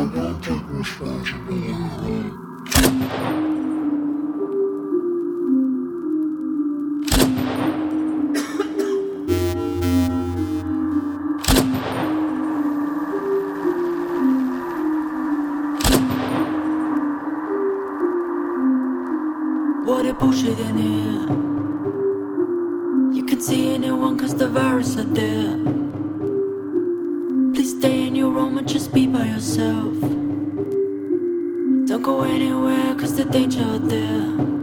won't take responsibility. What a bullshit in here. You can see anyone cause the virus are there. Please stay in your room and just be by yourself. Don't go anywhere cause the danger out there.